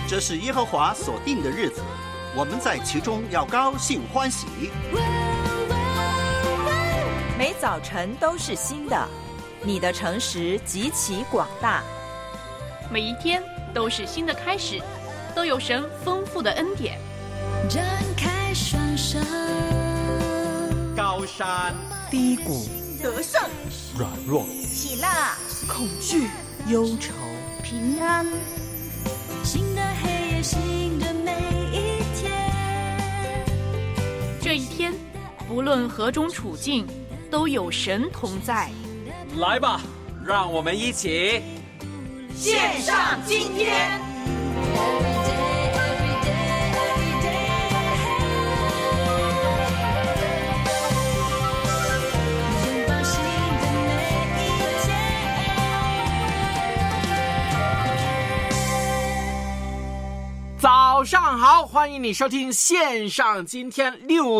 这是耶和华所定的日子，我们在其中要高兴欢喜。 每早晨都是新的，你的诚实极其广大。 每一天都是新的开始，都有神丰富的恩典。 展开双手， 高山低谷，得胜， 软弱， 喜乐，恐惧，忧愁， 平安。 新的黑夜，新的每一天。 这一天，不论何种处境，都有神同在。 来吧，让我们一起献上今天。 早上好，欢迎你收听线上今天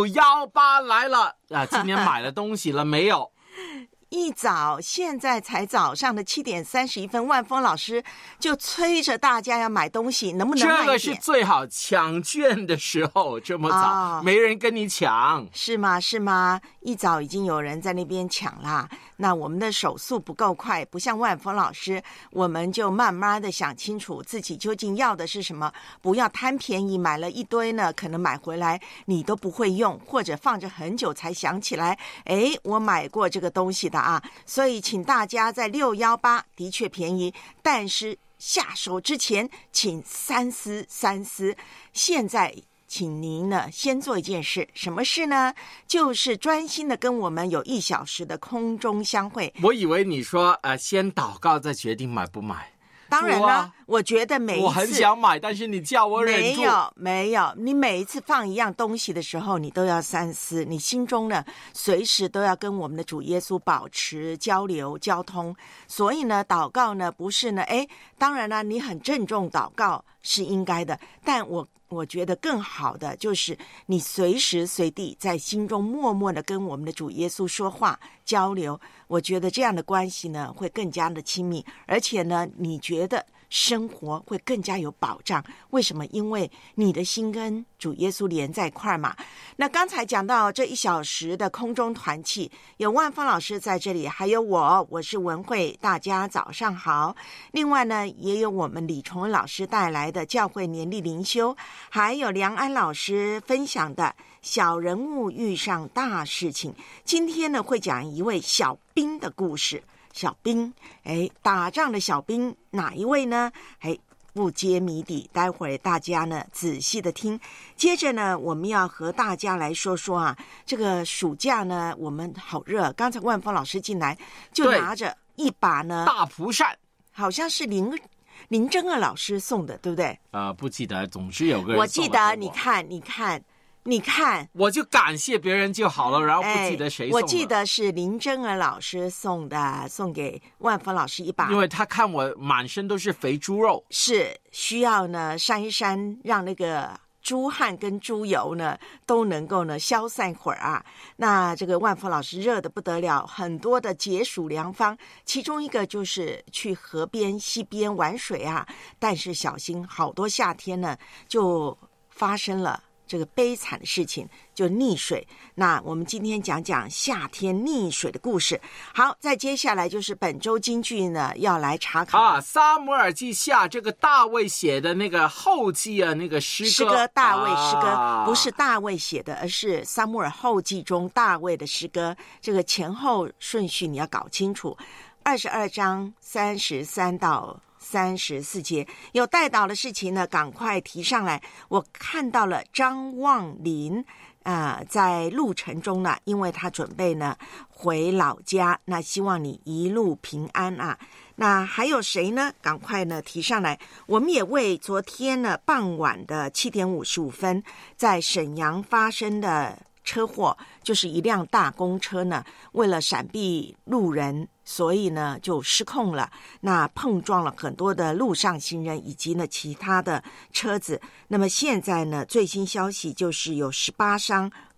618来了啊！今天买了东西了没有？ 一早，现在才早上的7点31分，万峰老师就催着大家要买东西，能不能慢一点？ 这个是最好抢券的时候，这么早，没人跟你抢， 是吗？是吗？一早已经有人在那边抢啦。那我们的手速不够快，不像万峰老师，我们就慢慢的想清楚自己究竟要的是什么，不要贪便宜，买了一堆呢，可能买回来你都不会用，或者放着很久才想起来，我买过这个东西的啊。所以请大家在618的确便宜，但是下手之前请三思。现在请您呢先做一件事，什么事呢？就是专心的跟我们有1小时的空中相会。 我以为你说先祷告再决定买不买。 当然了，我觉得每一次我很想买，但是你叫我忍住。 没有，你每一次放一样东西的时候，你都要三思，你心中呢随时都要跟我们的主耶稣保持交流交通。所以呢，祷告呢不是呢，当然了，你很郑重祷告是应该的，但我觉得更好的就是你随时随地在心中默默的跟我们的主耶稣说话交流，我觉得这样的关系呢会更加的亲密，而且呢你觉得生活会更加有保障。为什么？因为你的心跟主耶稣连在一块嘛。那刚才讲到这1小时的空中团契，有万芳老师在这里，还有我是文慧，大家早上好。另外呢，也有我们李崇恩老师带来的教会年历灵修，还有梁安老师分享的小人物遇上大事情。今天呢，会讲一位小兵的故事。小兵，打仗的小兵哪一位呢？不揭谜底，待会儿大家呢仔细的听。接着呢，我们要和大家来说说啊，这个暑假呢，我们好热。刚才万峰老师进来就拿着一把呢大蒲扇， 好像是林真儿老师送的，对不对？ 不记得，总是有个人送。 我记得，你看， 我就感谢别人就好了，然后不记得谁送的。 我记得是林真儿老师送的，送给万峰老师一把， 因为他看我满身都是肥猪肉， 是需要呢扇一扇，让那个猪汗跟猪油呢都能够呢消散会儿啊。那这个万峰老师热得不得了，很多的解暑良方，其中一个就是去河边溪边玩水啊，但是小心好多夏天呢就发生了这个悲惨的事情，就溺水。那我们今天讲讲夏天溺水的故事。好，再接下来就是本周金句呢，要来查考撒母耳记下这个大卫写的那个后记啊，那个诗歌大卫诗歌，不是大卫写的，而是撒母耳后记中大卫的诗歌。这个前后顺序你要搞清楚。22章33到34节有带导的事情呢，赶快提上来。我看到了张望林在路程中呢，因为他准备呢回老家，那希望你一路平安啊。那还有谁呢？赶快呢提上来。我们也为昨天呢傍晚的7点55分在沈阳发生的车祸，就是一辆大公车呢为了闪避路人，所以呢就失控了，那碰撞了很多的路上行人以及呢其他的车子。那么现在呢最新消息就是有18伤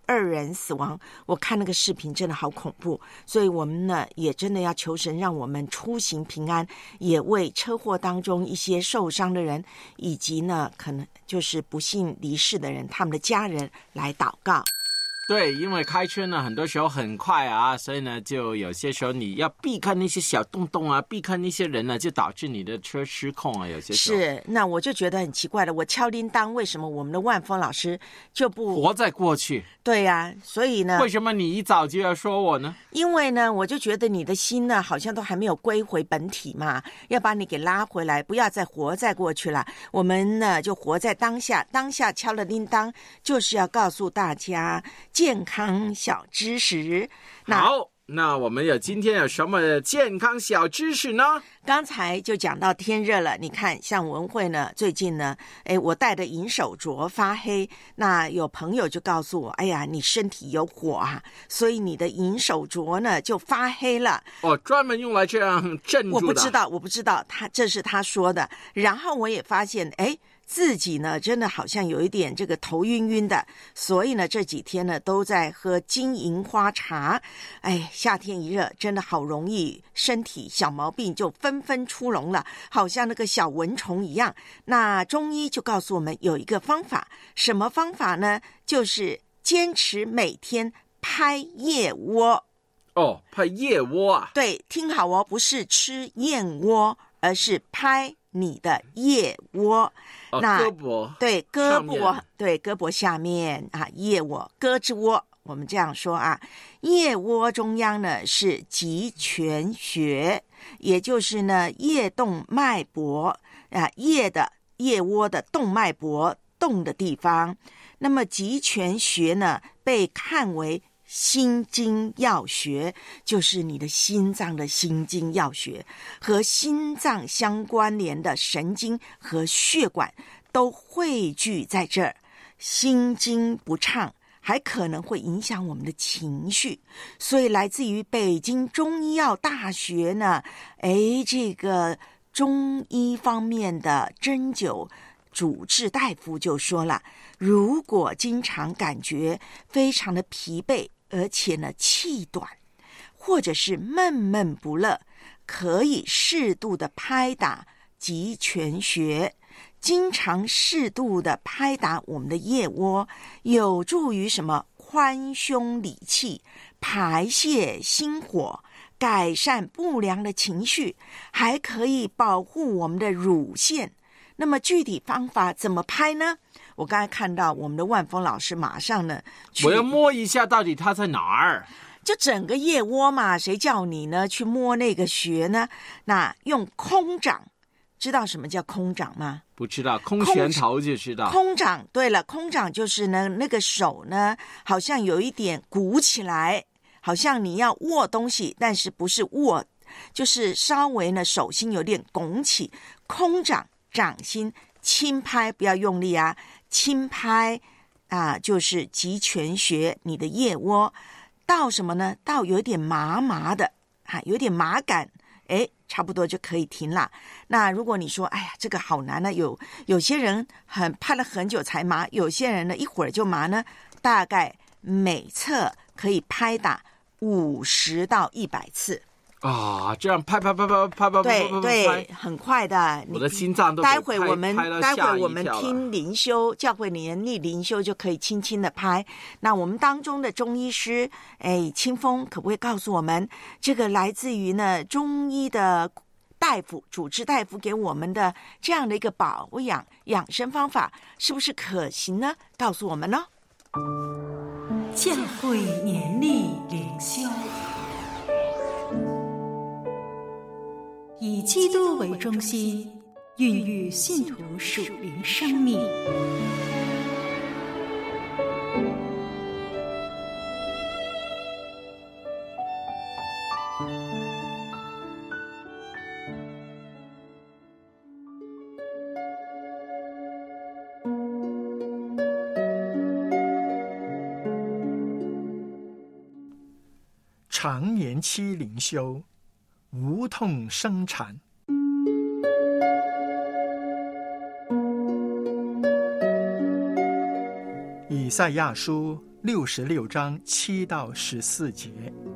2人死亡。我看那个视频真的好恐怖，所以我们呢也真的要求神让我们出行平安，也为车祸当中一些受伤的人，以及呢可能就是不幸离世的人，他们的家人来祷告。 对，因为开车呢很多时候很快啊，所以呢就有些时候你要避开那些小洞洞啊，避开那些人呢，就导致你的车失控啊，有些时候是。那我就觉得很奇怪了，我敲铃铛，为什么我们的万峰老师就不活在过去？ 对呀，所以呢， 为什么你一早就要说我呢？ 因为呢，我就觉得你的心呢，好像都还没有归回本体嘛，要把你给拉回来，不要再活在过去了。我们呢，就活在当下，当下敲了铃铛，就是要告诉大家健康小知识。 好，那我们今天有什么健康小知识呢？ 刚才就讲到天热了，你看像文慧呢，最近呢，我戴的银手镯发黑，那有朋友就告诉我，哎呀，你身体有火啊，所以你的银手镯呢就发黑了。 哦，专门用来这样镇住的。 我不知道，这是他说的。然后我也发现，自己呢真的好像有一点这个头晕晕的，所以呢这几天呢都在喝金银花茶。夏天一热，真的好容易身体小毛病就纷纷出笼了，好像那个小蚊虫一样。那中医就告诉我们有一个方法，什么方法呢？就是坚持每天拍腋窝。 哦，拍腋窝啊？ 对，听好哦，不是吃燕窝，而是拍你的腋窝。那胳膊， 对，胳膊下面啊，腋窝，胳肢窝，我们这样说啊。腋窝中央呢是极泉穴，也就是呢腋动脉搏啊，腋窝的动脉搏动的地方。那么极泉穴呢被看为心经要穴，就是你的心脏的心经要穴，和心脏相关联的神经和血管都汇聚在这儿。心经不畅，还可能会影响我们的情绪，所以来自于北京中医药大学呢，这个中医方面的针灸主治大夫就说了，如果经常感觉非常的疲惫，而且呢气短，或者是闷闷不乐，可以适度的拍打极泉穴，经常适度的拍打我们的腋窝，有助于什么？宽胸理气，排泄心火，改善不良的情绪，还可以保护我们的乳腺。那么具体方法怎么拍呢？我刚才看到我们的万峰老师马上呢， 我要摸一下到底它在哪儿。 就整个腋窝嘛，谁叫你呢去摸那个穴呢？那用空掌，知道什么叫空掌吗？ 不知道，空拳头就知道。 空掌，对了，空掌就是呢，那个手呢，好像有一点鼓起来，好像你要握东西，但是不是握，就是稍微呢手心有点拱起。空掌，掌心轻拍，不要用力啊，轻拍啊，就是极泉穴，你的腋窝到什么呢？到有点麻麻的有点麻感，差不多就可以停了。那如果你说，哎呀，这个好难呢，有些人拍了很久才麻，有些人呢一会儿就麻呢，大概每侧可以拍打50到100次。 啊，这样拍， 对，很快的。 我的心脏都待会我们听听灵修，教会年历灵修就可以轻轻的拍。那我们当中的中医师，清风可不可以告诉我们，这个来自于呢中医的大夫、主治大夫给我们的这样的一个保养养生方法，是不是可行呢？告诉我们呢。 教会年历灵修。以基督为中心，孕育信徒属灵生命。 长年期灵修，无痛生产。以赛亚书 66章7到14节。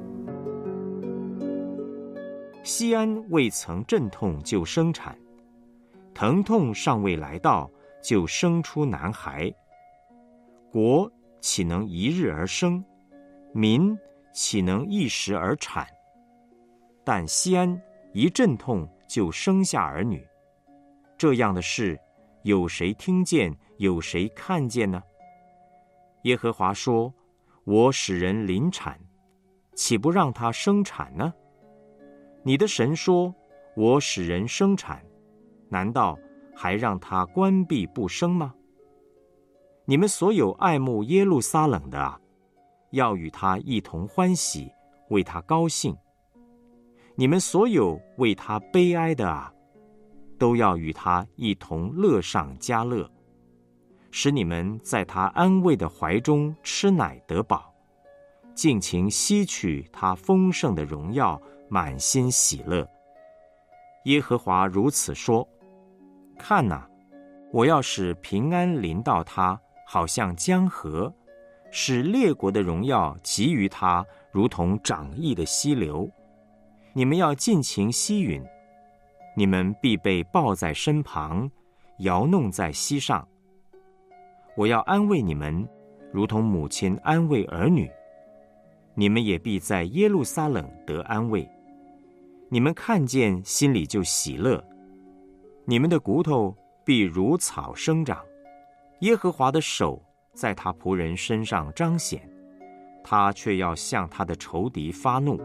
西安未曾阵痛就生产，疼痛尚未来到就生出男孩。国岂能一日而生？民岂能一时而产？但西安一阵痛就生下儿女，这样的事有谁听见，有谁看见呢？耶和华说：我使人临产，岂不让他生产呢？你的神说：我使人生产，难道还让他关闭不生吗？你们所有爱慕耶路撒冷的啊，要与他一同欢喜，为他高兴；你们所有为他悲哀的啊，都要与他一同乐上加乐，使你们在他安慰的怀中吃奶得饱，尽情吸取他丰盛的荣耀，满心喜乐。耶和华如此说：看哪，我要使平安临到他，好像江河，使列国的荣耀给予他，如同涨溢的溪流。你们要尽情吸吮，你们必被抱在身旁，摇弄在膝上。我要安慰你们，如同母亲安慰儿女。你们也必在耶路撒冷得安慰。你们看见，心里就喜乐。你们的骨头必如草生长。耶和华的手在他仆人身上彰显，他却要向他的仇敌发怒。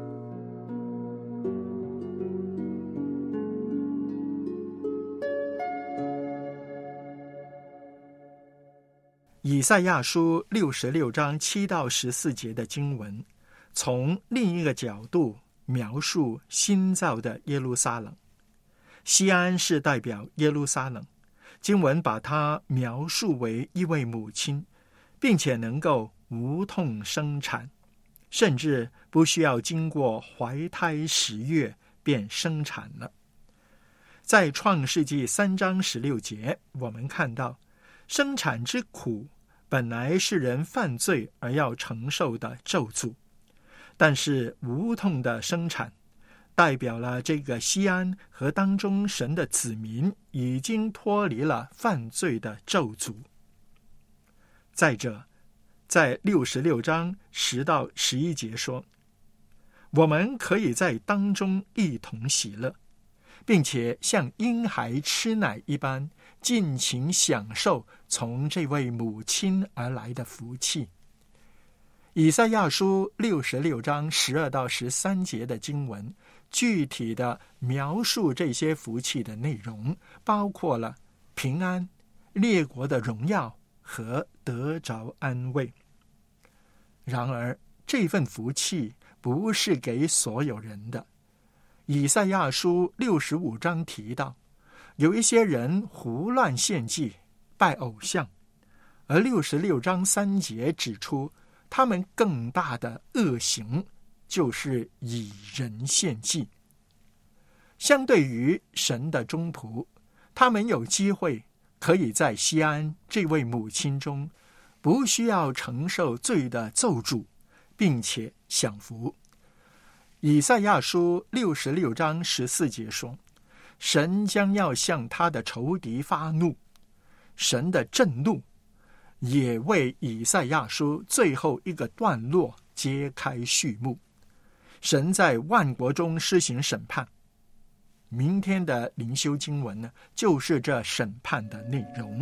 以赛亚书66章7到14节的经文，从另一个角度描述新造的耶路撒冷。西安是代表耶路撒冷，经文把它描述为一位母亲，并且能够无痛生产，甚至不需要经过怀胎10月便生产了。在创世纪3章16节，我们看到生产之苦本来是人犯罪而要承受的咒诅，但是无痛的生产代表了这个西安和当中神的子民已经脱离了犯罪的咒诅。再者，在66章10到11节说，我们可以在当中一同喜乐，并且像婴孩吃奶一般，尽情享受从这位母亲而来的福气。以赛亚书66章12到13节的经文，具体的描述这些福气的内容，包括了平安、列国的荣耀和得着安慰。然而，这份福气不是给所有人的。以赛亚书65章提到，有一些人胡乱献祭，拜偶像，而66章3节指出，他们更大的恶行就是以人献祭。相对于神的忠仆，他们有机会可以在西安这位母亲中，不需要承受罪的咒诅，并且享福。以赛亚书66章14节说，神将要向他的仇敌发怒。神的震怒也为以赛亚书最后一个段落揭开序幕。神在万国中施行审判。明天的灵修经文呢，就是这审判的内容。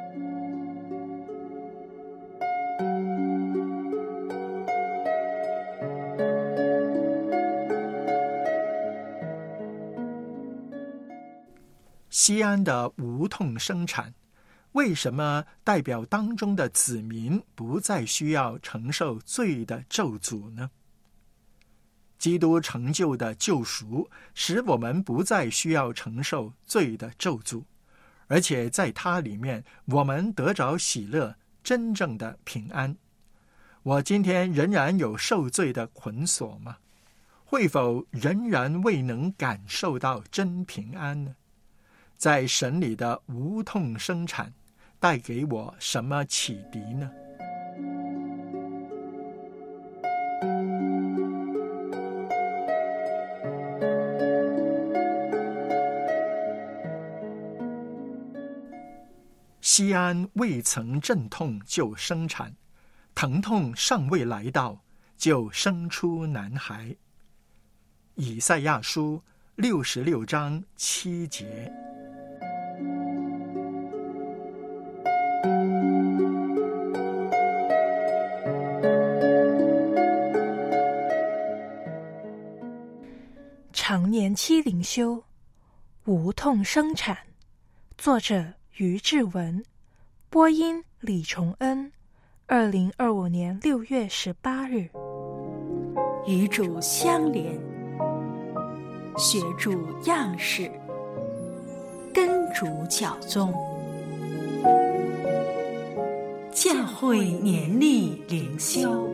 西安的无痛生产，为什么代表当中的子民不再需要承受罪的咒诅呢？基督成就的救赎，使我们不再需要承受罪的咒诅，而且在它里面，我们得着喜乐，真正的平安。我今天仍然有受罪的捆锁吗？会否仍然未能感受到真平安呢？在神里的无痛生产带给我什么启迪呢？ 西安未曾阵痛就生产，疼痛尚未来到就生出男孩。以赛亚书66章7节。 常年期灵修，无痛生产。作者于志文，播音李崇恩。2025年6月18日。 与主相连，学主样式，跟主教宗。教会年历灵修。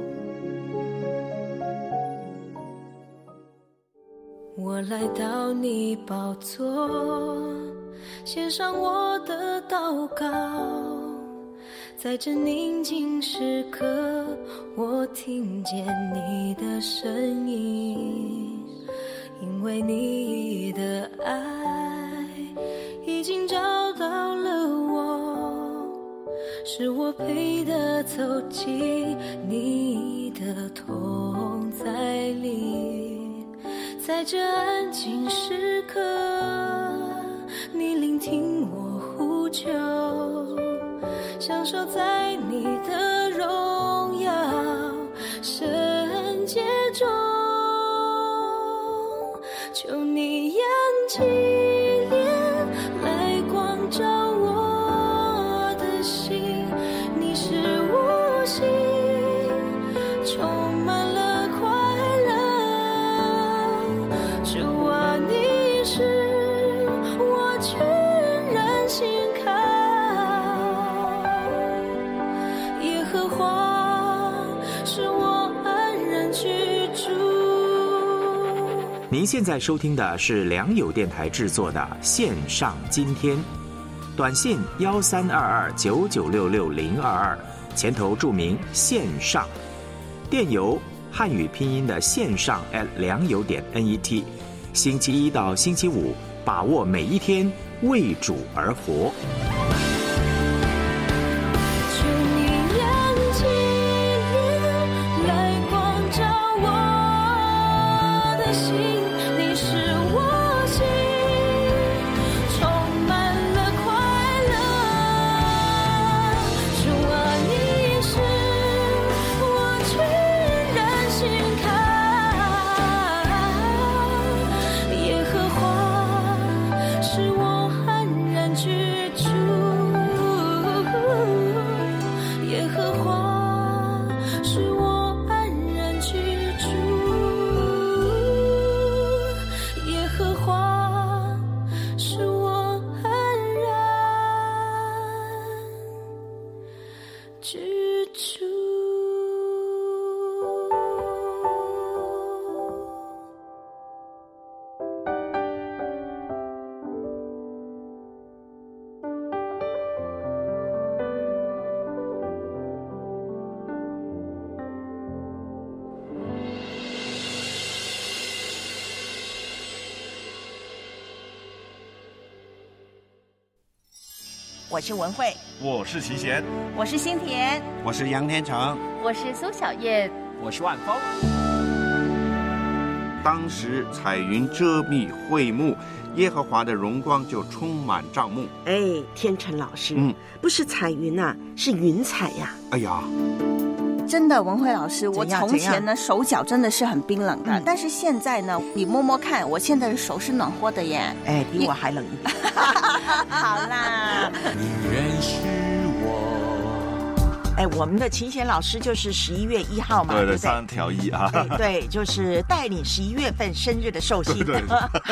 我来到你宝座，献上我的祷告，在这宁静时刻，我听见你的声音，因为你的爱已经找到了我，使我配得走进你的同在里。在这安静时刻，你聆听我呼求，享受在你的荣耀圣洁中。求你扬起脸来光照我的心，你是我心充满了快乐。主啊，你是我全然心靠，耶和华是我安然居住。 您现在收听的是良友电台制作的线上今天，短信132299660022，前头注明线上，电邮汉语拼音的线上良友.net， 星期一到星期五，把握每一天，为主而活。 求你扬起脸来光照我的心，你是我心充满了快乐。主啊，你是我全然心靠，耶和华是我安然居住，耶和华是我安然居住，耶和华是我安然居住。 我是文慧， 我是齐贤， 我是新田， 我是杨天成， 我是苏小燕， 我是万峰。 当时彩云遮蔽会幕，耶和华的荣光就充满帐幕。 哎，天成老师，不是彩云啊，是云彩呀。 哎呀， 真的，文慧老师，我怎样从前呢手脚真的是很冰冷的，但是现在呢，你摸摸看，我现在的手是暖和的耶。 哎，比我还冷一点。 好啦， 你认识我。 哎，我们的秦贤老师就是11月1号嘛， 对对不对 ？3条1啊。 对，就是带领11月份生日的寿星。 对。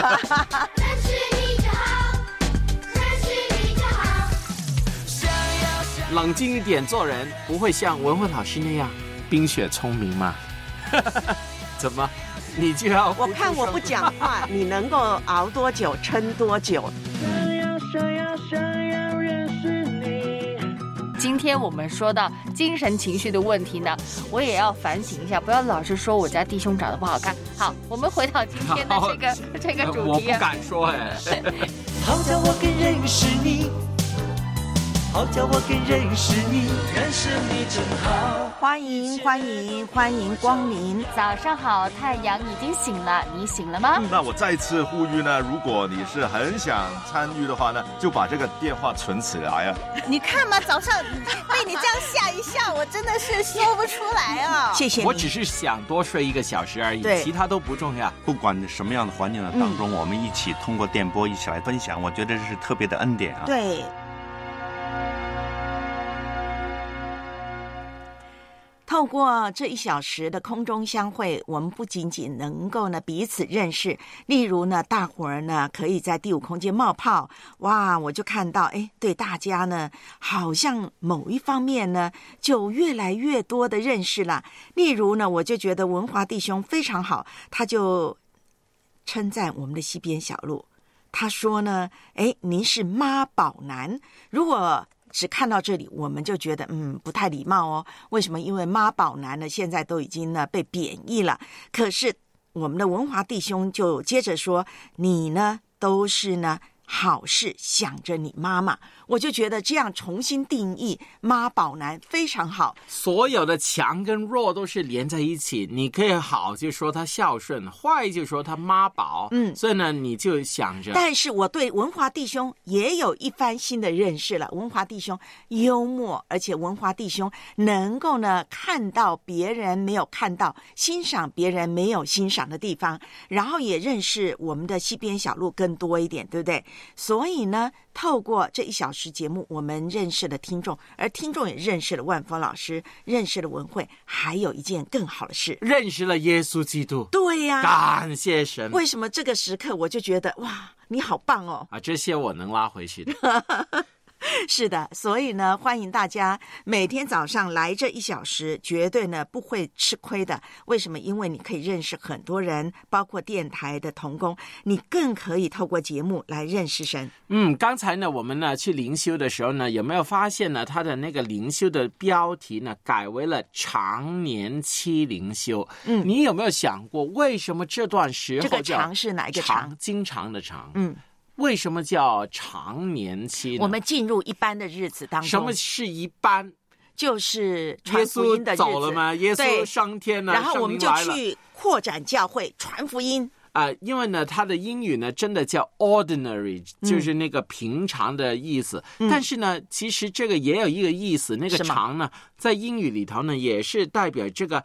冷静一点做人，不会像文慧老师那样冰雪聪明吗？怎么，你就要？ 我看我不讲话，你能够熬多久，撑多久？ 今天我们说到精神情绪的问题呢，我也要反省一下，不要老是说我家弟兄长得不好看。好，我们回到今天的这个主题。 我不敢说哎。 好叫我更认识你， 好叫我更认识你，认识你真好。 欢迎光临。 早上好，太阳已经醒了，你醒了吗？ 那我再次呼吁呢，如果你是很想参与的话呢，就把这个电话存起来啊。 你看嘛，早上被你这样吓一吓，我真的是说不出来啊。 谢谢你。 我只是想多睡1个小时而已，其他都不重要。 不管什么样的环境的当中，我们一起通过电波一起来分享，我觉得这是特别的恩典啊。 对。透过这1小时的空中相会，我们不仅仅能够呢彼此认识，例如呢大伙儿呢可以在第5空间冒泡，哇，我就看到对大家呢好像某一方面呢就越来越多的认识了。例如呢我就觉得文华弟兄非常好，他就称赞我们的西边小路，他说呢您是妈宝男。如果只看到这里，我们就觉得不太礼貌哦。为什么？因为妈宝男呢现在都已经呢被贬义了。可是我们的文华弟兄就接着说，你呢都是呢好事想着你妈妈。我就觉得这样重新定义妈宝男非常好。 所有的强跟弱都是连在一起，你可以好就说他孝顺，坏就说他妈宝。所以呢你就想着。 但是我对文华弟兄也有一番新的认识了。文华弟兄幽默，而且文华弟兄能够呢看到别人没有看到，欣赏别人没有欣赏的地方，然后也认识我们的西边小路更多一点，对不对？所以呢透过这1小时节目，我们认识了听众，而听众也认识了万峰老师，认识了文慧，还有一件更好的事， 认识了耶稣基督。 对呀， 感谢神。 为什么这个时刻我就觉得哇，你好棒哦啊，这些我能拉回去的。 是的，所以呢欢迎大家每天早上来这1小时，绝对呢不会吃亏的。为什么？因为你可以认识很多人，包括电台的同工，你更可以透过节目来认识神。 刚才呢我们呢去灵修的时候呢，有没有发现呢他的那个灵修的标题呢改为了常年期灵修。你有没有想过为什么这段时候这个常是哪一个常？ 经常的常。为什么叫常年期呢？ 我们进入一般的日子当中。 什么是一般？ 就是传福音的日子。 耶稣走了吗？耶稣升天了， 然后我们就去扩展教会，传福音。 因为呢它的英语呢真的叫 ordinary，就是那个平常的意思。但是呢其实这个也有一个意思，那个常呢在英语里头呢也是代表这个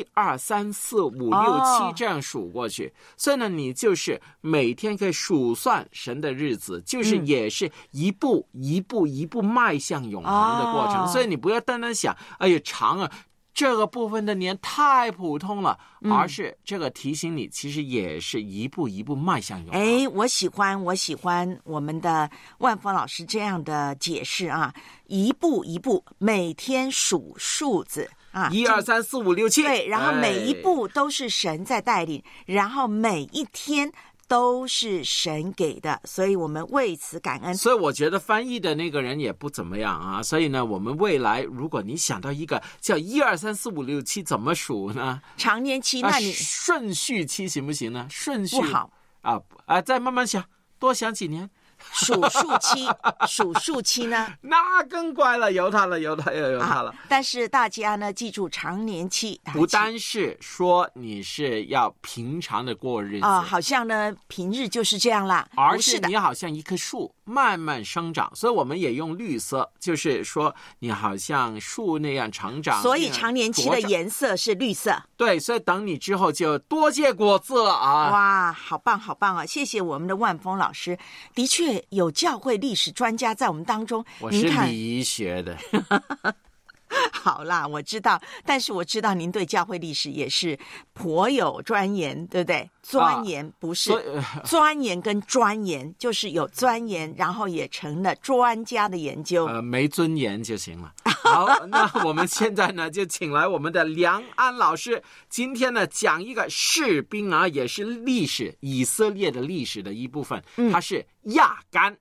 1、2、3、4、5、6、7这样数过去。所以呢你就是每天可以数算神的日子，就是也是一步一步一步迈向永恒的过程。所以你不要单单想哎呀长啊，这个部分的年太普通了，而是这个提醒你其实也是一步一步迈向永恒。 我喜欢我们的万峰老师这样的解释啊，一步一步每天数数字啊 ，1、2、3、4、5、6、7， 对，然后每一步都是神在带领，然后每一天都是神给的，所以我们为此感恩。 所以我觉得翻译的那个人也不怎么样啊。所以呢我们未来如果你想到一个叫1、2、3、4、5、6、7怎么数呢？ 常年期，那你顺序期行不行呢？顺序不好再慢慢想，多想几年。 数数期呢？ 那更怪了，由他了。 但是大家呢，记住常年期， 不单是说你是要平常的过日子好像呢平日就是这样啦， 而是你好像一棵树慢慢生长。所以我们也用绿色，就是说你好像树那样成长。 所以常年期的颜色是绿色。 对，所以等你之后就多结果子了啊！ 哇，好棒啊！谢谢我们的万峰老师，的确。有教会历史专家在我们当中， 我是礼仪学的。 好啦，我知道，但是我知道您对教会历史也是颇有钻研，对不对？钻研不是钻研跟钻研，就是有钻研，然后也成了专家的研究。 没尊严就行了。好，那我们现在呢就请来我们的梁安老师，今天呢讲一个士兵啊，也是历史以色列的历史的一部分，他是亚干。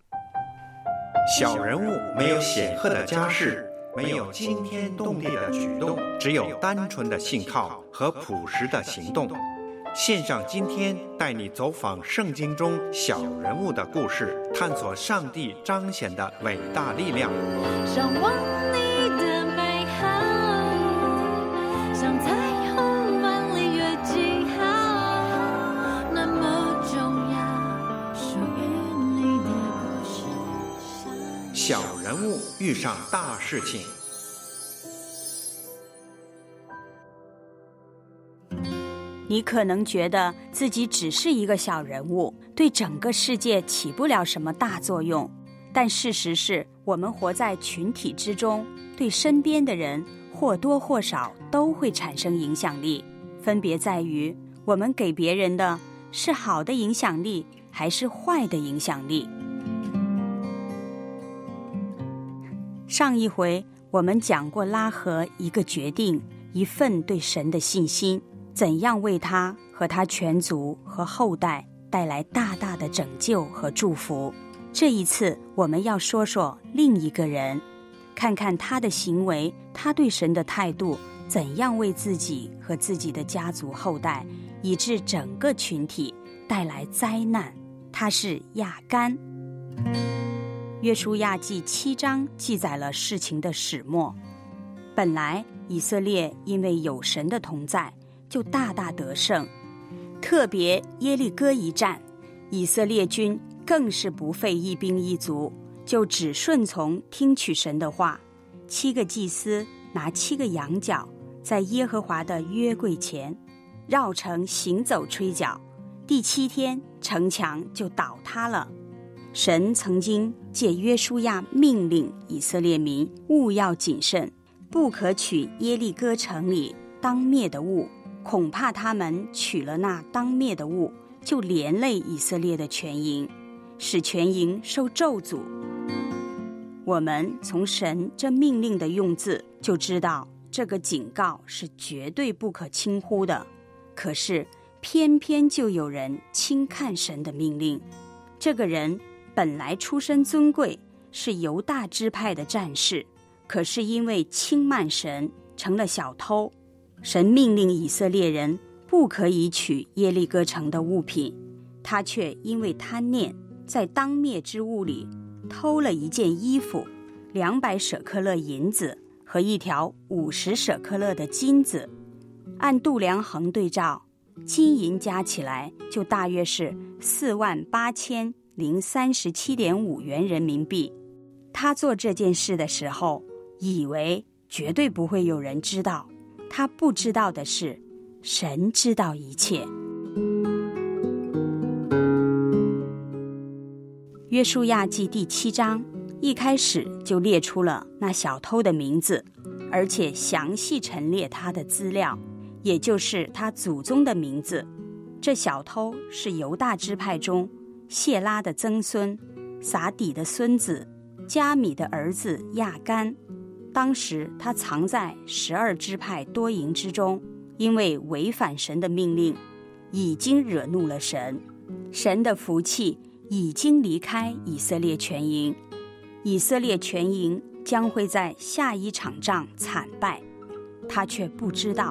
小人物没有显赫的家世，没有惊天动地的举动，只有单纯的信靠和朴实的行动。线上今天带你走访圣经中小人物的故事， 探索上帝彰显的伟大力量。 向往你的美好，像彩虹万里越记号，那么重要，属于你的故事。 小人物遇上大事情。 你可能觉得自己只是一个小人物，对整个世界起不了什么大作用。但事实是，我们活在群体之中，对身边的人或多或少都会产生影响力，分别在于我们给别人的是好的影响力还是坏的影响力。上一回我们讲过拉合一个决定，一份对神的信心，怎样为他和他全族和后代带来大大的拯救和祝福。这一次我们要说说另一个人，看看他的行为，他对神的态度，怎样为自己和自己的家族后代以致整个群体带来灾难。他是亚干。约书亚记7章记载了事情的始末。本来以色列因为有神的同在，就大大得胜，特别耶利哥一战，以色列军更是不费一兵一卒，就只顺从听取神的话。7个祭司拿7个羊角，在耶和华的约柜前绕城行走吹角，第7天城墙就倒塌了。神曾经借约书亚命令以色列民务要谨慎，不可取耶利哥城里当灭的物，恐怕他们取了那当灭的物，就连累以色列的全营，使全营受咒诅。我们从神这命令的用字就知道，这个警告是绝对不可轻忽的。可是偏偏就有人轻看神的命令。这个人本来出身尊贵，是犹大支派的战士，可是因为轻慢神，成了小偷。神命令以色列人不可以取耶利哥城的物品，他却因为贪念，在当灭之物里偷了一件衣服，200舍克勒银子和一条50舍克勒的金子，按度量衡对照，金银加起来就大约是48037.5元人民币。他做这件事的时候，以为绝对不会有人知道。他不知道的是，神知道一切。约书亚记第7章一开始就列出了那小偷的名字，而且详细陈列他的资料，也就是他祖宗的名字。这小偷是犹大支派中谢拉的曾孙，撒底的孙子，加米的儿子亚干。当时他藏在12支派多营之中，因为违反神的命令，已经惹怒了神，神的福气已经离开以色列全营，以色列全营将会在下一场仗惨败，他却不知道。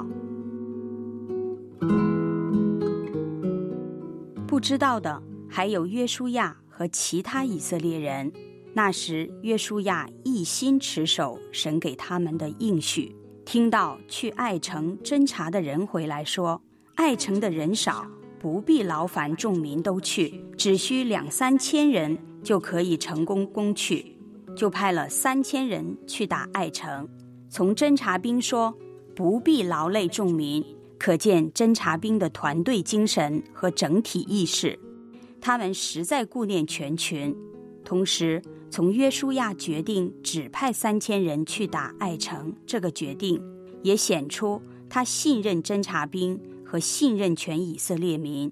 不知道的还有约书亚和其他以色列人。那时约书亚一心持守神给他们的应许，听到去爱城侦察的人回来说，爱城的人少，不必劳烦众民都去，只需2-3千人就可以成功攻去，就派了3000人去打爱城。从侦察兵说不必劳累众民，可见侦察兵的团队精神和整体意识，他们实在顾念全群。同时从约书亚决定只派3000人去打爱城这个决定，也显出他信任侦察兵和信任全以色列民。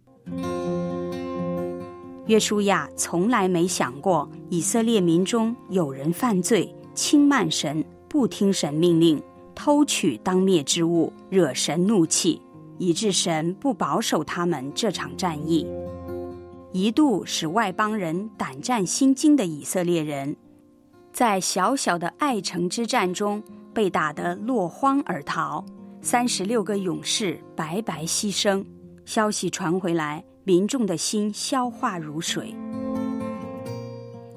约书亚从来没想过以色列民中有人犯罪，轻慢神，不听神命令，偷取当灭之物，惹神怒气，以致神不保守他们这场战役。一度使外邦人胆战心惊的以色列人，在小小的爱城之战中被打得落荒而逃，36个勇士白白牺牲。消息传回来，民众的心消化如水。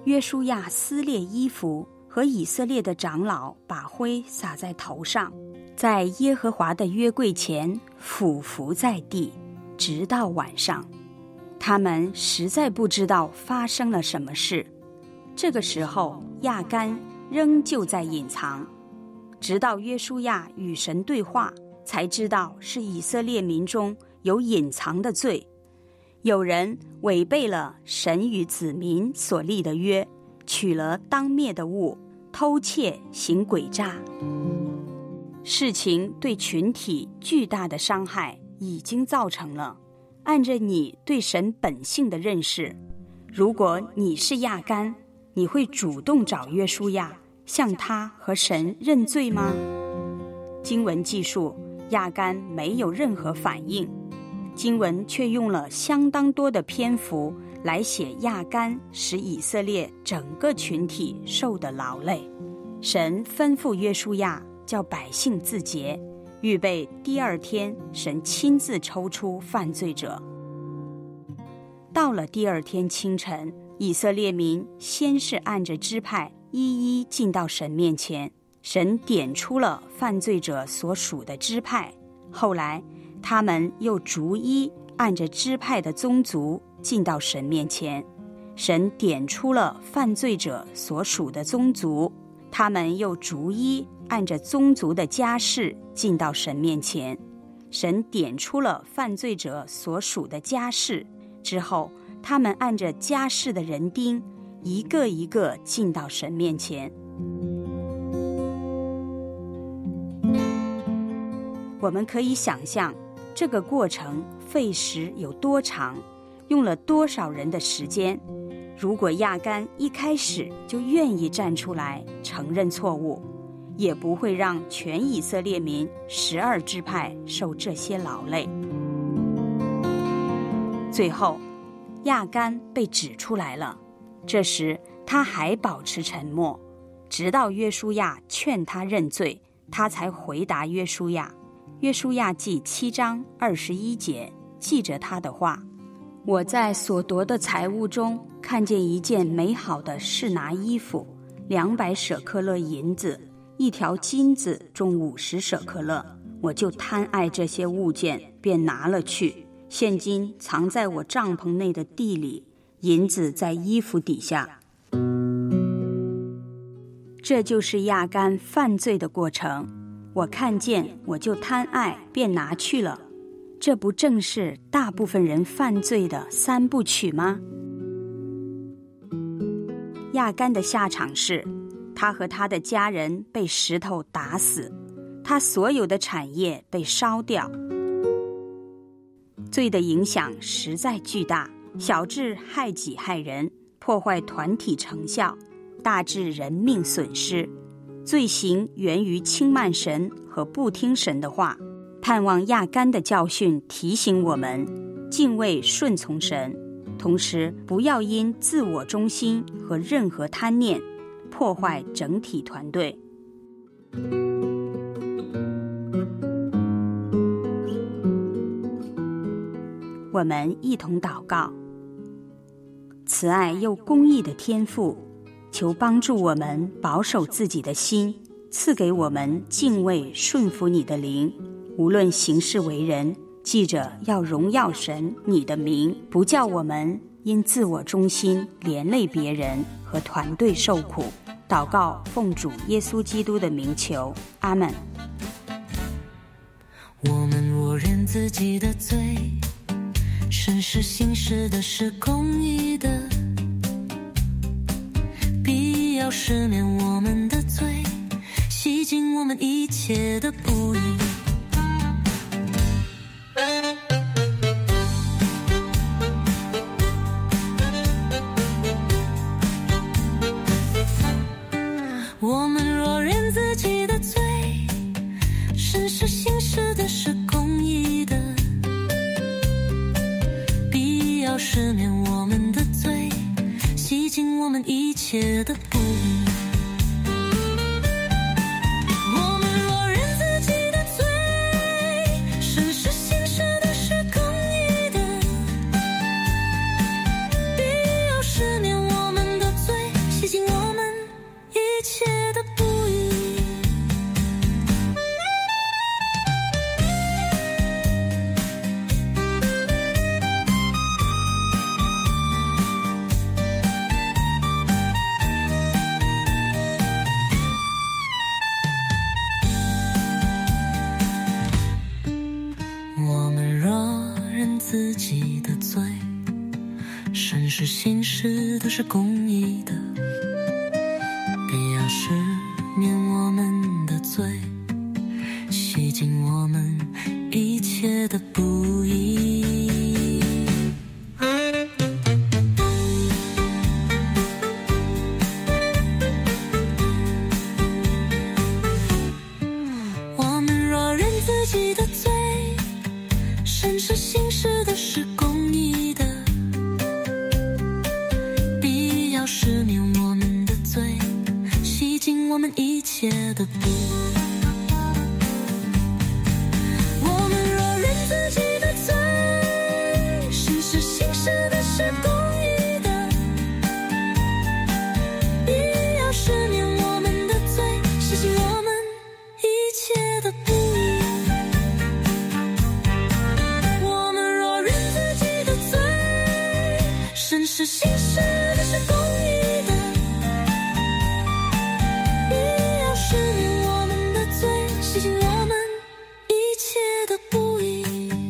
约书亚撕裂衣服，和以色列的长老把灰撒在头上，在耶和华的约柜前俯伏在地，直到晚上。他们实在不知道发生了什么事。这个时候亚干仍旧在隐藏，直到约书亚与神对话，才知道是以色列民中有隐藏的罪，有人违背了神与子民所立的约，取了当灭的物，偷窃行诡诈。事情对群体巨大的伤害已经造成了。按着你对神本性的认识，如果你是亚干，你会主动找约书亚，向他和神认罪吗？经文记述亚干没有任何反应，经文却用了相当多的篇幅来写亚干使以色列整个群体受的劳累。神吩咐约书亚叫百姓自洁，预备第二天神亲自抽出犯罪者。到了第二天清晨，以色列民先是按着支派一一进到神面前，神点出了犯罪者所属的支派，后来他们又逐一按着支派的宗族进到神面前，神点出了犯罪者所属的宗族，他们又逐一按着宗族的家世进到神面前，神点出了犯罪者所属的家世之后，他们按着家世的人丁一个一个进到神面前。我们可以想象这个过程费时有多长，用了多少人的时间。如果亚干一开始就愿意站出来承认错误，也不会让全以色列民12支派受这些劳累。最后亚干被指出来了，这时他还保持沉默，直到约书亚劝他认罪，他才回答约书亚。约书亚记7章21节记着他的话：我在所夺的财物中看见一件美好的示拿衣服，200舍克勒银子，1条金子重50舍克勒，我就贪爱这些物件，便拿了去。现今藏在我帐篷内的地里，银子在衣服底下。这就是亚干犯罪的过程。我看见，我就贪爱，便拿去了。这不正是大部分人犯罪的3部曲吗？亚干的下场是，他和他的家人被石头打死，他所有的产业被烧掉。罪的影响实在巨大，小至害己害人，破坏团体成效，大至人命损失。罪行源于轻慢神和不听神的话。盼望亚干的教训提醒我们敬畏顺从神，同时不要因自我中心和任何贪念破坏整体团队。我们一同祷告。慈爱又公义的天父，求帮助我们保守自己的心，赐给我们敬畏顺服你的灵，无论行事为人，记着要荣耀神你的名，不叫我们因自我中心连累别人和团队受苦。祷告奉主耶稣基督的名求，阿们。 我们若认自己的罪，神是行事的是公义的，必要赦免我们的罪，洗净我们一切的不义。我们若认自己的罪，神是行事的是公义的，必要赦免我们的罪，洗净我们一切的不义。我们若认自己的罪，神是行事的是公义的，必要赦免我们的罪， 切的不易。我们若认自己的罪，身世心事都是公义的，必要赦免我们的罪，洗净我们一切的不义。我们若认自己的罪，身世心事都是公义的，必要赦免我们的罪，洗净我们一切的不义。我们若认自己的罪，身世心事都是公义的，必要赦免我们的罪，洗净我们一切的不义。我们若认自己的罪，身世心事都是公义的，必要赦免我们的罪，洗净我们一切的不义。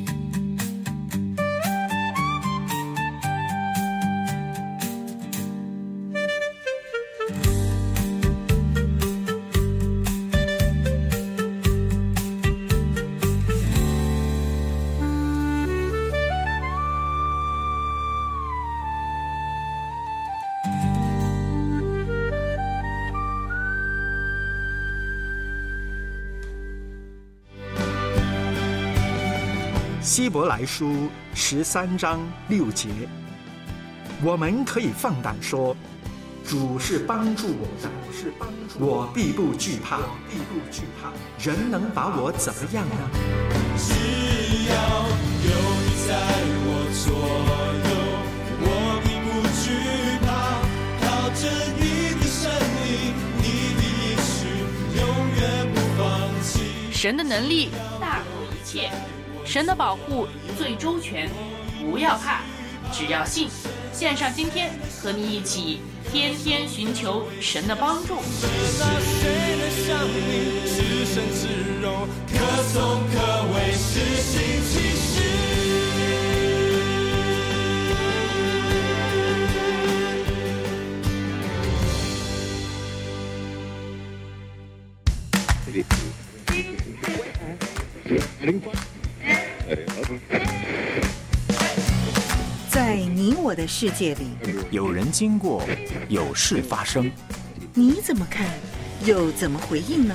希伯来书13章6节，我们可以放胆说，主是帮助我的，我必不惧怕。人能把我怎么样呢？ 只要有你在我左右，我并不惧怕。靠着你的生命，你的应许永远不放弃。 神的能力大过一切，神的保护最周全，不要怕，只要信。线上今天和你一起天天寻求神的帮助。 是那谁能像你至圣至柔，可颂可畏，是新启示。 在你我的世界里， 有人经过，有事发生， 你怎么看，又怎么回应呢？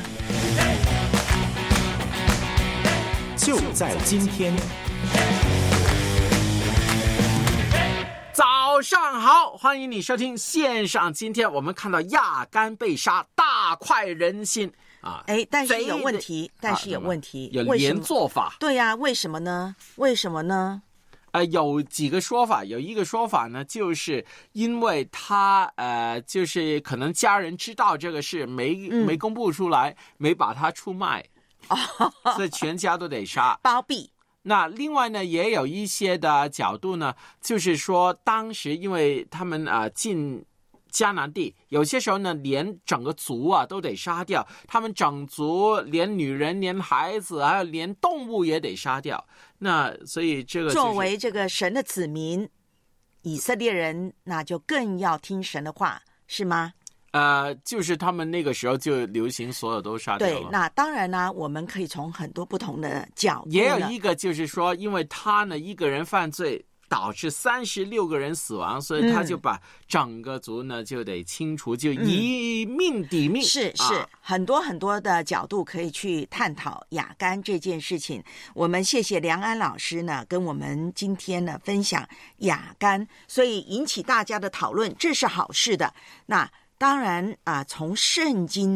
就在今天。 早上好，欢迎你收听线上。今天我们看到亚干被杀，大快人心啊！ 但是有问题， 有连做法。 对呀，为什么呢？ 有几个说法，有一个说法呢，就是因为他就是可能家人知道这个事，没公布出来，没把它出卖，所以全家都得杀， 包庇。 那另外呢，也有一些的角度呢，就是说当时因为他们进迦南地，有些时候呢，连整个族啊都得杀掉，他们整族连女人、连孩子，还有连动物也得杀掉。那所以这个、 作为这个神的子民，以色列人那就更要听神的话，是吗？ 就是他们那个时候就流行所有都杀掉了。 对，那当然呢，我们可以从很多不同的角度。 也有一个就是说，因为他呢一个人犯罪，导致36个人死亡，所以他就把整个族呢就得清除，就一命抵命。 是，很多很多的角度可以去探讨亚干这件事情。我们谢谢梁安老师呢，跟我们今天呢分享亚干，所以引起大家的讨论，这是好事的。那当然从圣经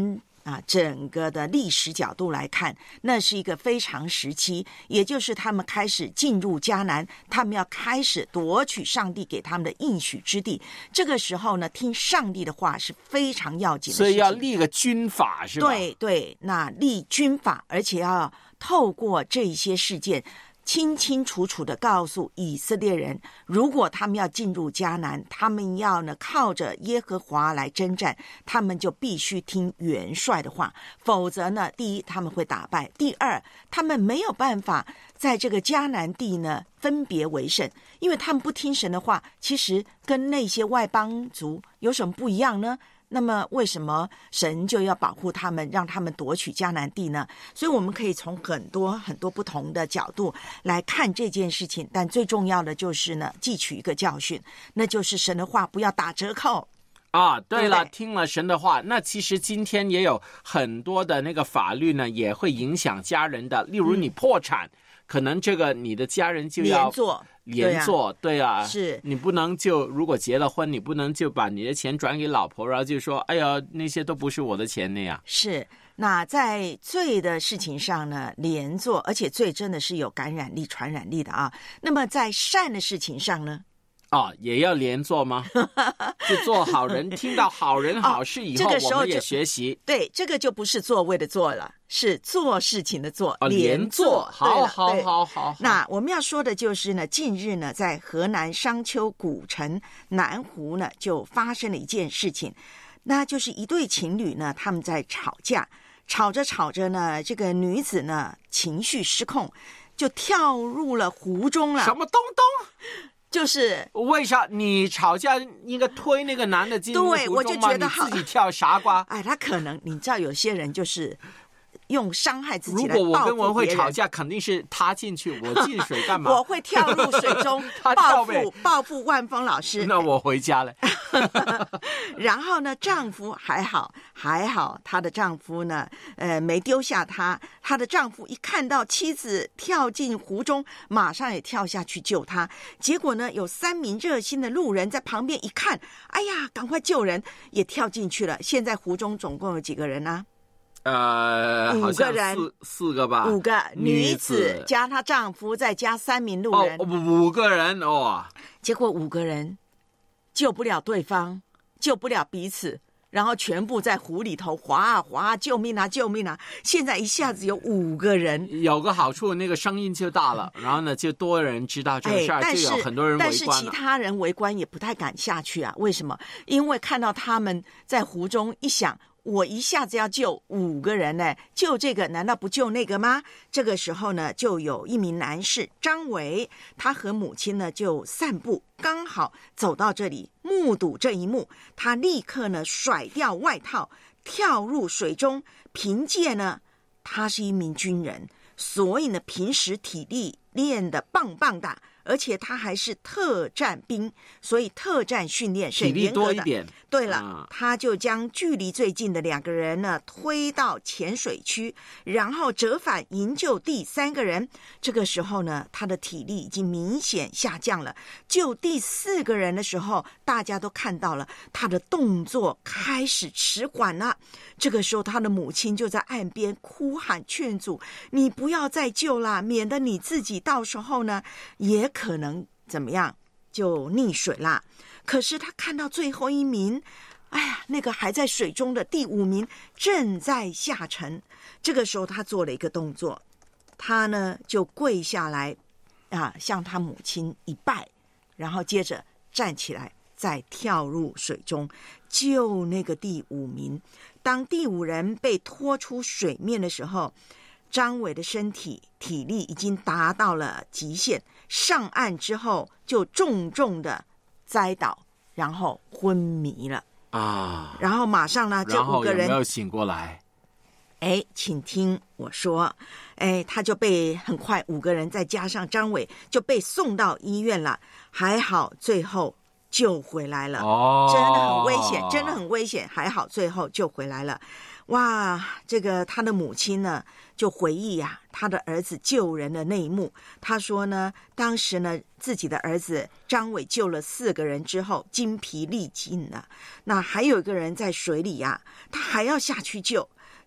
整个的历史角度来看，那是一个非常时期，也就是他们开始进入迦南，他们要开始夺取上帝给他们的应许之地。这个时候呢，听上帝的话是非常要紧的事情， 所以要立个军法是吧？ 对，那立军法，而且要透过这一些事件清清楚楚的告诉以色列人，如果他们要进入迦南，他们要呢靠着耶和华来征战，他们就必须听元帅的话，否则呢，第一他们会打败，第二他们没有办法在这个迦南地呢分别为圣，因为他们不听神的话，其实跟那些外邦族有什么不一样呢？那么为什么神就要保护他们，让他们夺取迦南地呢？所以我们可以从很多不同的角度来看这件事情，但最重要的就是呢，汲取一个教训，那就是神的话不要打折扣啊。对了， 对， 听了神的话，那其实今天也有很多的那个法律呢，也会影响家人的。例如你破产，可能这个你的家人就要连坐，对啊， 是你不能就如果结了婚，你不能就把你的钱转给老婆，然后就说哎呀那些都不是我的钱那样。 是，那在罪的事情上呢，连坐，而且罪真的是有感染力、传染力的啊。那么在善的事情上呢？ 也要连坐吗？就做好人，听到好人好事以后，我们也学习。 对，这个就不是座位的座了，是做事情的做， 连坐。好。 那我们要说的就是呢，近日呢，在河南商丘古城南湖呢，就发生了一件事情，那就是一对情侣呢，他们在吵架，吵着呢，这个女子呢情绪失控，就跳入了湖中了。 什么东东？ 就是为啥你吵架应该推那个男的进湖中吗？ 对，我就觉得你自己跳傻瓜。 他可能你知道有些人就是用伤害自己来报复别人。 如果我跟文慧吵架，肯定是他进去，我进水干嘛？ 我会跳入水中报复万峰老师。 那我回家了。 然后呢，丈夫还好，她的丈夫呢，没丢下她。她的丈夫一看到妻子跳进湖中，马上也跳下去救她。结果呢，有3名热心的路人在旁边一看，哎呀，赶快救人，也跳进去了。现在湖中总共有几个人呢？ 好像四个吧 ，5个女子加她丈夫，再加3名路人 ，5个人哦。 结果5个人救不了对方，救不了彼此，然后全部在湖里头滑啊滑，救命啊救命啊！现在一下子有5个人， 有个好处，那个声音就大了，然后呢，就多人知道这个事儿，就有很多人围观了。 但是其他人围观也不太敢下去啊？为什么？因为看到他们在湖中，一想，我一下子要救5个人呢，救这个难道不救那个吗？这个时候呢，就有一名男士张伟，他和母亲呢就散步，刚好走到这里，目睹这一幕，他立刻呢甩掉外套，跳入水中。凭借呢他是一名军人，所以呢平时体力练得棒棒的，而且他还是特战兵，所以特战训练是很严格的。 体力多一点。 对了，他就将距离最近的2个人呢推到浅水区，然后折返营救第3个人。这个时候呢，他的体力已经明显下降了。救第4个人的时候，大家都看到了他的动作开始迟缓了。这个时候，他的母亲就在岸边哭喊劝阻：“你不要再救啦，免得你自己到时候呢也可能怎么样，就溺水啦。”可是他看到最后一名，哎呀，那个还在水中的第5名正在下沉。这个时候他做了一个动作，他呢就跪下来向他母亲一拜，然后接着站起来，再跳入水中救那个第5名。当第5人被拖出水面的时候，张伟的身体体力已经达到了极限，上岸之后就重重的栽倒，然后昏迷了啊！然后马上呢，这5个人有没有醒过来？ 请听我说，他就被很快5个人再加上张伟就被送到医院了，还好最后救回来了。真的很危险，真的很危险，还好最后救回来了。哇，这个他的母亲呢就回忆他的儿子救人的那一幕。他说呢，当时呢自己的儿子张伟救了4个人之后精疲力尽了，那还有一个人在水里他还要下去救。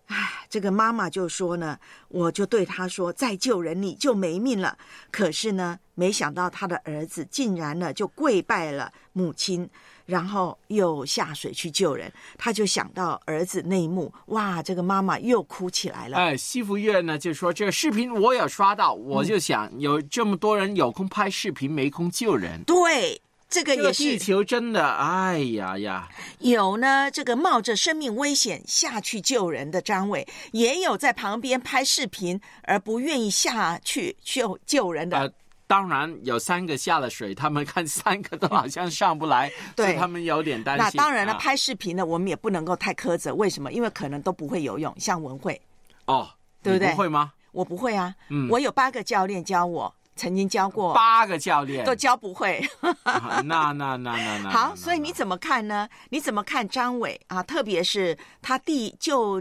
这个妈妈就说呢，我就对他说，再救人你就没命了。可是呢，没想到他的儿子竟然呢就跪拜了母亲，然后又下水去救人。他就想到儿子那一幕，哇，这个妈妈又哭起来了。 西福月呢就说，这个视频我有刷到，我就想有这么多人有空拍视频，没空救人。 对，这个也是， 地球真的，哎呀呀！ 有呢，这个冒着生命危险下去救人的张伟，也有在旁边拍视频而不愿意下去救人的。 当然有3个下了水，他们看3个都好像上不来， 对， 所以他们有点担心。 那当然了，拍视频呢，我们也不能够太苛责，为什么？因为可能都不会游泳，像文慧，对不对？ 你不会吗？ 我不会啊，我有8个教练教我。曾经教过 8个教练都教不会那好，所以你怎么看呢？你怎么看张伟啊？特别是他第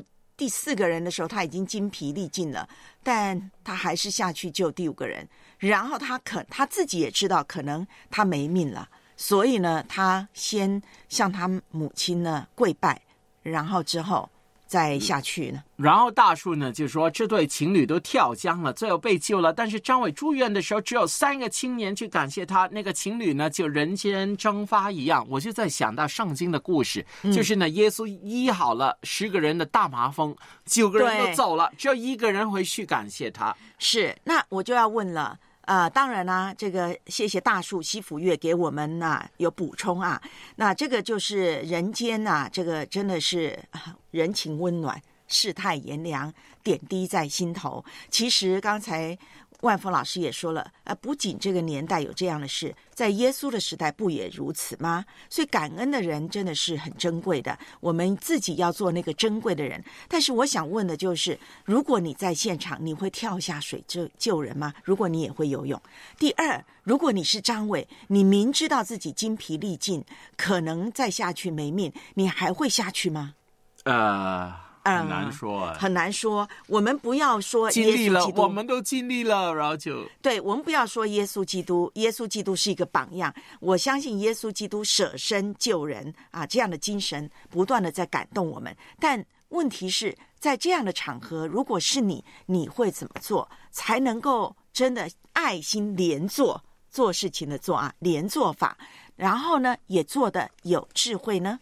4个人的时候，他已经精疲力尽了，但他还是下去救第5个人，然后他自己也知道可能他没命了，所以呢，他先向他母亲呢跪拜，然后之后再下去呢。 然后大树呢就说，这对情侣都跳江了，最后被救了，但是张伟住院的时候只有3个青年去感谢他，那个情侣呢就人间蒸发一样。我就在想到圣经的故事，就是呢耶稣医好了10个人的大麻风，9个人都走了，只有1个人回去感谢他。 是，那我就要问了，当然啦，这个谢谢大树西福月给我们有补充啊。那这个就是人间这个真的是人情温暖，世态炎凉，点滴在心头。其实刚才万峰老师也说了，不仅这个年代有这样的事，在耶稣的时代不也如此吗？所以感恩的人真的是很珍贵的，我们自己要做那个珍贵的人。但是我想问的就是，如果你在现场，你会跳下水救人吗？如果你也会游泳。第二，如果你是张伟，你明知道自己精疲力尽，可能再下去没命，你还会下去吗？ 很难说， 很难说。我们不要说尽力了，我们都尽力了，然后就对，我们不要说耶稣基督，耶稣基督是一个榜样。我相信耶稣基督舍身救人这样的精神不断的在感动我们。但问题是在这样的场合，如果是你会怎么做才能够真的爱心连做事情的做连做法，然后呢也做的有智慧呢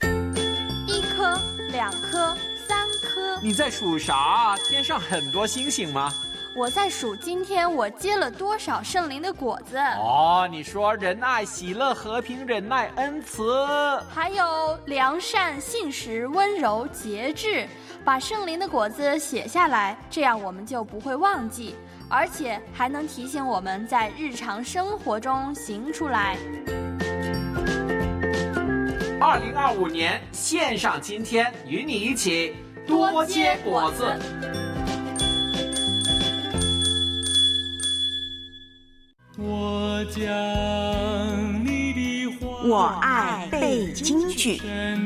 ？1颗、2颗、3颗。 你在数啥？天上很多星星吗？ 我在数今天我结了多少圣灵的果子。 你说仁爱、喜乐、和平、忍耐、恩慈， 还有良善、信实、温柔、节制。把圣灵的果子写下来，这样我们就不会忘记，而且还能提醒我们在日常生活中行出来。 2025年线上今天，与你一起多结果子。 我将你的话， 我爱背京剧。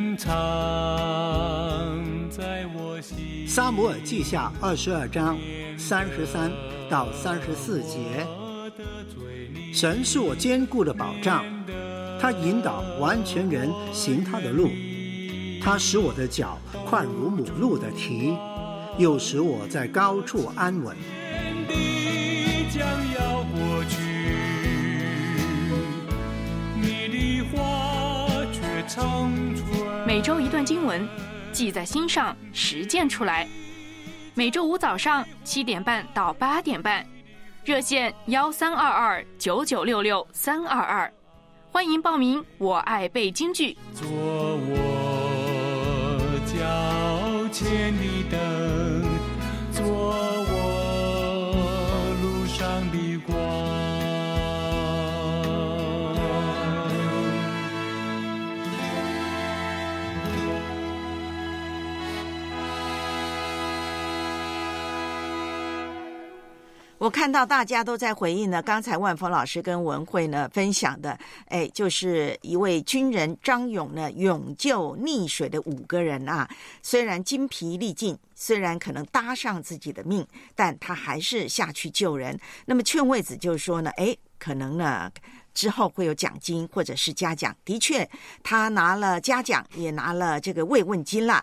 撒母耳记下22章33到34节，神是我坚固的保障，他引导完全人行他的路，他使我的脚快如母鹿的蹄，又使我在高处安稳。 将要过去，你的话却长存。 每周一段经文，记在心上，实践出来。每周五早上7点半到8点半，热线13229966-322，欢迎报名。我爱背京剧， 做我脚前的灯，做我路上的光。 我看到大家都在回应呢，刚才万峰老师跟文慧呢分享的，就是一位军人张勇呢勇救溺水的5个人虽然精疲力尽，虽然可能搭上自己的命，但他还是下去救人。那么劝慰子就说呢，可能呢之后会有奖金或者是嘉奖。的确他拿了嘉奖，也拿了这个慰问金啦。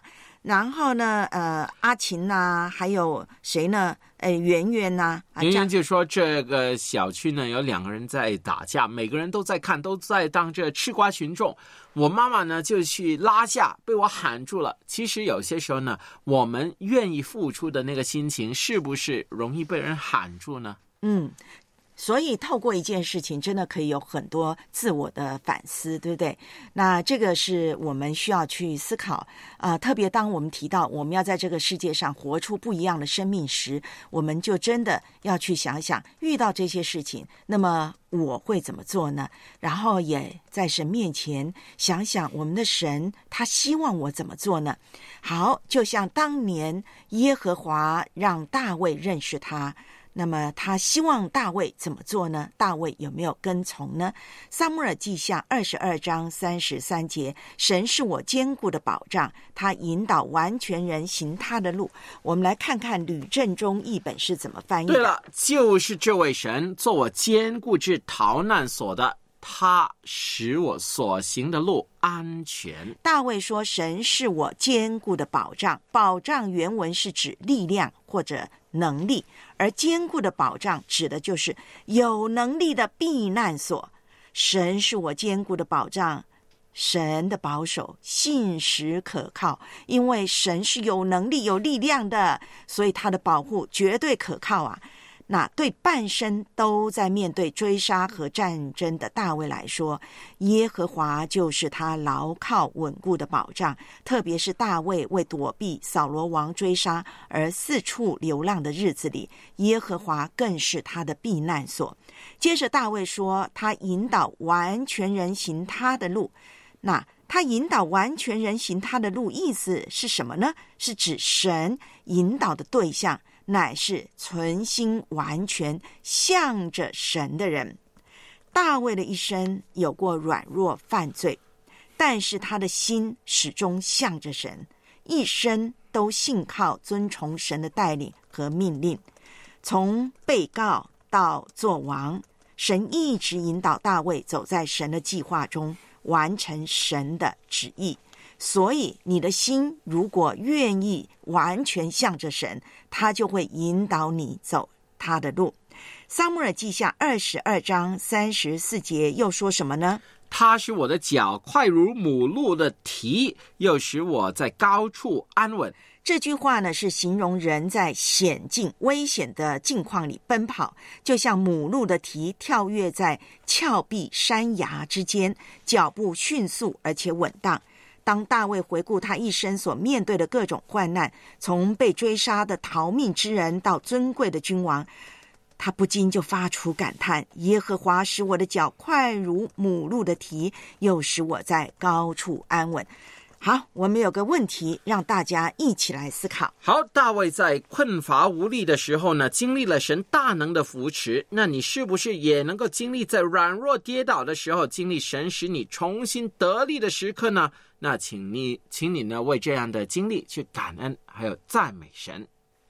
然后呢，阿琴呐，还有谁呢？圆圆呐， 圆圆就说这个小区呢有2个人在打架，每个人都在看，都在当这吃瓜群众。我妈妈呢就去拉架，被我喊住了。其实有些时候呢，我们愿意付出的那个心情，是不是容易被人喊住呢？ 所以透过一件事情真的可以有很多自我的反思，对不对？那这个是我们需要去思考特别当我们提到我们要在这个世界上活出不一样的生命时，我们就真的要去想想遇到这些事情，那么我会怎么做呢？然后也在神面前想想我们的神他希望我怎么做呢？好，就像当年耶和华让大卫认识他，那么他希望大卫怎么做呢？大卫有没有跟从呢？撒母耳记下22章33节，神是我坚固的保障，他引导完全人行他的路。我们来看看吕正中译本是怎么翻译的。 对了，就是这位神做我坚固之逃难所的，他使我所行的路安全。 大卫说神是我坚固的保障，保障原文是指力量或者能力，而坚固的保障指的就是有能力的避难所。神是我坚固的保障，神的保守信实可靠，因为神是有能力有力量的，所以他的保护绝对可靠啊。那对半生都在面对追杀和战争的大卫来说，耶和华就是他牢靠稳固的保障，特别是大卫为躲避扫罗王追杀而四处流浪的日子里，耶和华更是他的避难所。接着大卫说他引导完全人行他的路，那他引导完全人行他的路意思是什么呢？是指神引导的对象乃是存心完全向着神的人。大卫的一生有过软弱犯罪，但是他的心始终向着神，一生都信靠遵从神的带领和命令。从被告到做王，神一直引导大卫走在神的计划中，完成神的旨意。所以你的心如果愿意完全向着神，他就会引导你走他的路。撒母耳记下22章34节又说什么呢？ 他使我的脚快如母鹿的蹄，又使我在高处安稳。 这句话呢，是形容人在险境危险的境况里奔跑，就像母鹿的蹄跳跃在峭壁山崖之间，脚步迅速而且稳当。当大卫回顾他一生所面对的各种患难，从被追杀的逃命之人到尊贵的君王，他不禁就发出感叹：耶和华使我的脚快如母鹿的蹄，又使我在高处安稳。好，我们有个问题让大家一起来思考。 好，大卫在困乏无力的时候呢，经历了神大能的扶持，那你是不是也能够经历在软弱跌倒的时候，经历神使你重新得力的时刻呢？那请你呢为这样的经历去感恩还有赞美神。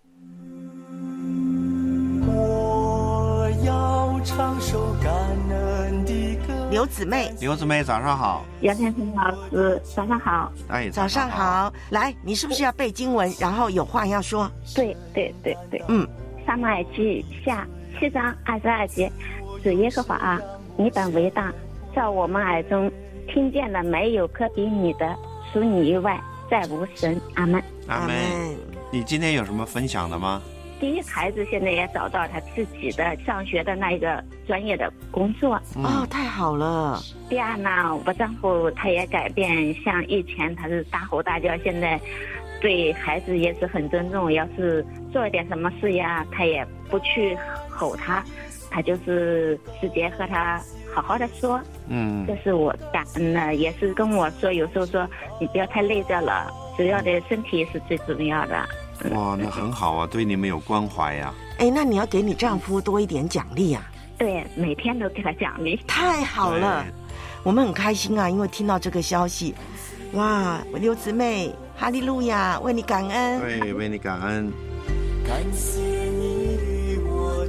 我要唱首感恩的歌。 刘姊妹早上好。 姚天成老师早上好。 早上好。来，你是不是要背经文，然后有话要说？ 对。撒母耳记下7章22节，主耶和华啊，你本为大，在我们耳中听见了没有可比你的，除你以外再无神。阿们。 阿们。你今天有什么分享的吗？ 第一，孩子现在也找到他自己的上学的那一个专业的工作。 太好了。 第二呢，我丈夫他也改变，像以前他是大吼大叫，现在对孩子也是很尊重，要是做一点什么事呀，他也不去吼他，他就是直接和他好好的说。这是我感恩的，也是跟我说，有时候说你不要太累着了，主要的身体是最重要的。 哇，那很好啊，对你们有关怀呀。 那你要给你丈夫多一点奖励啊。 对，每天都给他奖励。 太好了，我们很开心啊，因为听到这个消息。哇，刘姊妹，哈利路亚，为你感恩。 对，为你感恩。 感谢你与我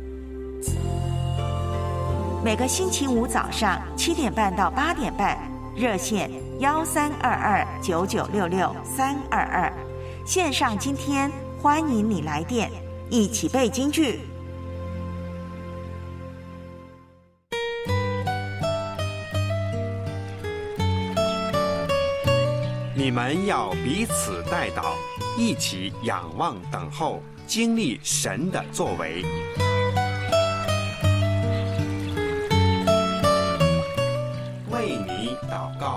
同。每个星期五早上7点半到8点半， 热线13229966-322，线上今天欢迎你来电，一起背金句。 你们要彼此代祷，一起仰望等候，经历神的作为。为你祷告。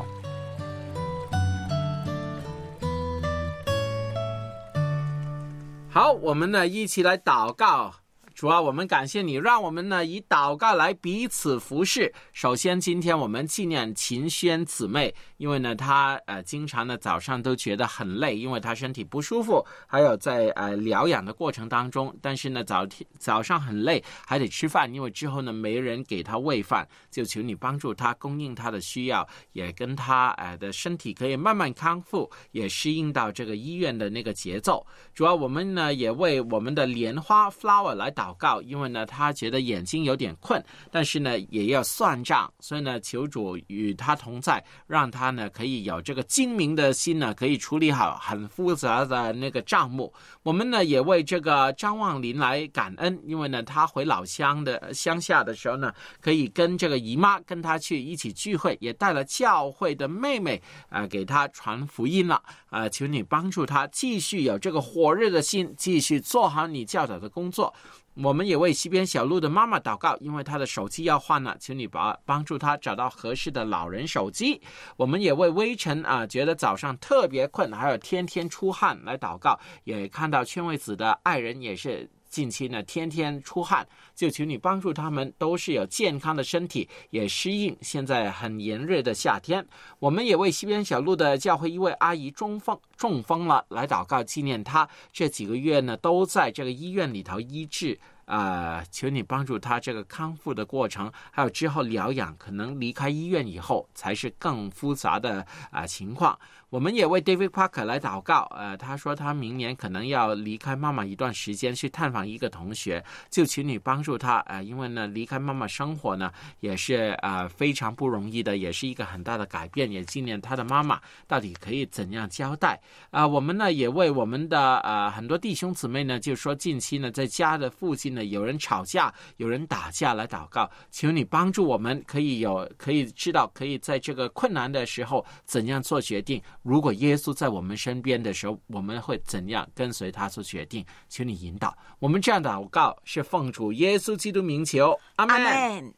好，我们呢一起来祷告。主啊，我们感谢你，让我们呢以祷告来彼此服侍。首先，今天我们纪念秦轩姊妹，因为呢她经常呢早上都觉得很累，因为她身体不舒服，还有在疗养的过程当中，但是呢早上很累，还得吃饭，因为之后呢没人给她喂饭，就求你帮助她，供应她的需要，也跟她的身体可以慢慢康复，也适应到这个医院的那个节奏。主要我们呢也为我们的莲花 flower 来祷告，因为呢他觉得眼睛有点困，但是呢也要算账，所以呢求主与他同在，让他呢可以有这个精明的心呢，可以处理好很复杂的那个账目。我们呢也为这个张望林来感恩，因为呢他回老乡下的时候呢，可以跟这个姨妈跟他去一起聚会，也带了教会的妹妹给他传福音了。求你帮助他继续有这个火热的心，继续做好你教导的工作。我们也为西边小路的妈妈祷告，因为她的手机要换了，求你帮助她找到合适的老人手机。我们也为微尘觉得早上特别困，还有天天出汗来祷告，也看到劝慰子的爱人也是近期呢天天出汗，就求你帮助他们都是有健康的身体，也适应现在很炎热的夏天。我们也为西边小路的教会一位阿姨中风了来祷告，纪念她这几个月呢都在这个医院里头医治。求你帮助他这个康复的过程，还有之后疗养，可能离开医院以后才是更复杂的情况。我们也为 David Parker 来祷告，他说他明年可能要离开妈妈一段时间去探访一个同学，就请你帮助他，因为呢离开妈妈生活呢也是非常不容易的，也是一个很大的改变，也纪念他的妈妈到底可以怎样交代。我们呢也为我们的很多弟兄姊妹呢，就说近期呢在家的附近呢有人吵架，有人打架来祷告，求你帮助我们可以知道可以在这个困难的时候怎样做决定。如果耶稣在我们身边的时候，我们会怎样跟随他做决定？求你引导我们。这样祷告是奉主耶稣基督名求，阿们。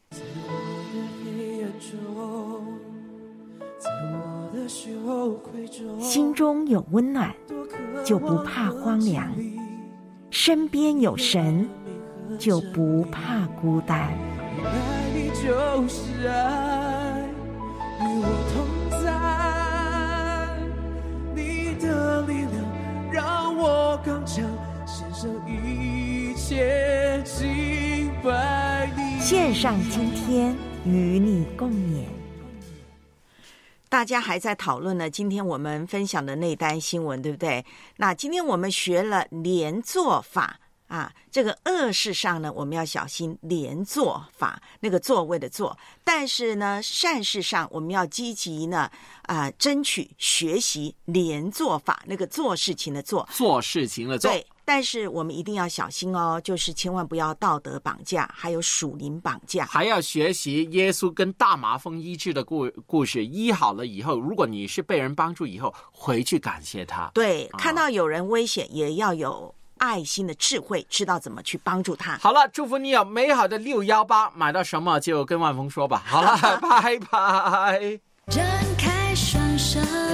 心中有温暖，就不怕荒凉；身边有神，就不怕孤单。 爱你就是爱，与我同在，你的力量让我刚强，献上一切敬拜你。 献上今天与你共勉。大家还在讨论呢，今天我们分享的那单新闻，对不对？那今天我们学了连坐法这个恶事上呢，我们要小心连坐法，那个座位的坐。但是呢，善事上我们要积极呢争取学习连坐法，那个做事情的做， 做事情的做。 对，但是我们一定要小心哦，就是千万不要道德绑架，还有属灵绑架。 还要学习耶稣跟大麻风医治的故事，医好了以后，如果你是被人帮助以后，回去感谢他。 对，看到有人危险，也要有爱心的智慧，知道怎么去帮助他。 好了，祝福你有美好的618，买到什么就跟万峰说吧。好了，拜拜。 展开双手。